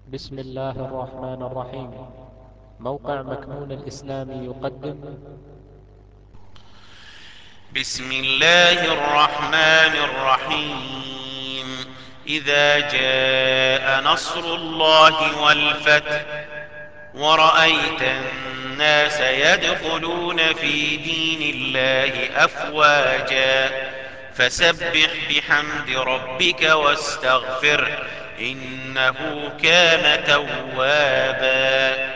بسم الله الرحمن الرحيم. موقع مكنون الإسلامي يقدم. بسم الله الرحمن الرحيم. إذا جاء نصر الله والفتح ورأيت الناس يدخلون في دين الله أفواجا فسبح بحمد ربك واستغفره إنه كان توابا.